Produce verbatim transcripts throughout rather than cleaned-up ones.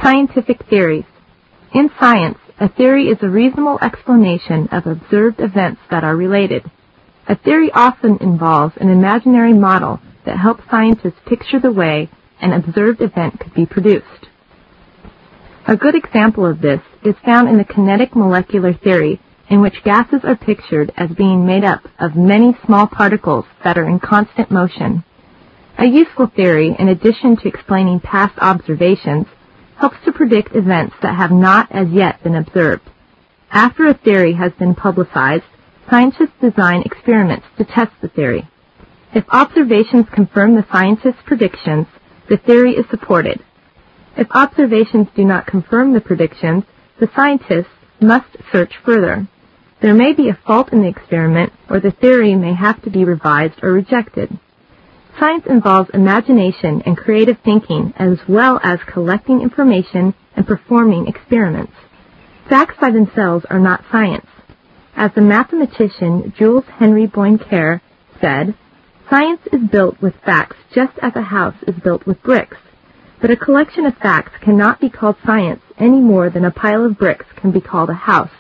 Scientific theories. In science, a theory is a reasonable explanation of observed events that are related. A theory often involves an imaginary model that helps scientists picture the way an observed event could be produced. A good example of this is found in the kinetic molecular theory, in which gases are pictured as being made up of many small particles that are in constant motion. A useful theory, in addition to explaining past observations, helps to predict events that have not as yet been observed. After a theory has been publicized, scientists design experiments to test the theory. If observations confirm the scientist's predictions, the theory is supported. If observations do not confirm the predictions, the scientists must search further. There may be a fault in the experiment, or the theory may have to be revised or rejected. Science involves imagination and creative thinking, as well as collecting information and performing experiments. Facts by themselves are not science. As the mathematician Jules Henry Poincaré said, "Science is built with facts just as a house is built with bricks. But a collection of facts cannot be called science any more than a pile of bricks can be called a house."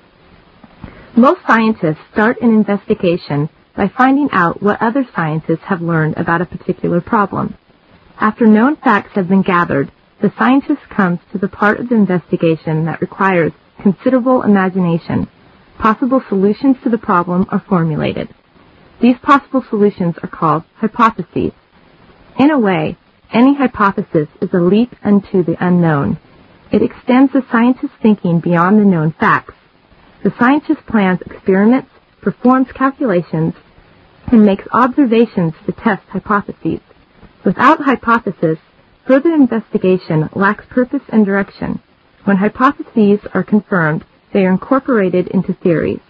Most scientists start an investigation by finding out what other scientists have learned about a particular problem. After known facts have been gathered, the scientist comes to the part of the investigation that requires considerable imagination. Possible solutions to the problem are formulated. These possible solutions are called hypotheses. In a way, any hypothesis is a leap into the unknown. It extends the scientist's thinking beyond the known facts. The scientist plans experiments, performs calculations, and makes observations to test hypotheses. Without hypothesis, further investigation lacks purpose and direction. When hypotheses are confirmed, they are incorporated into theories.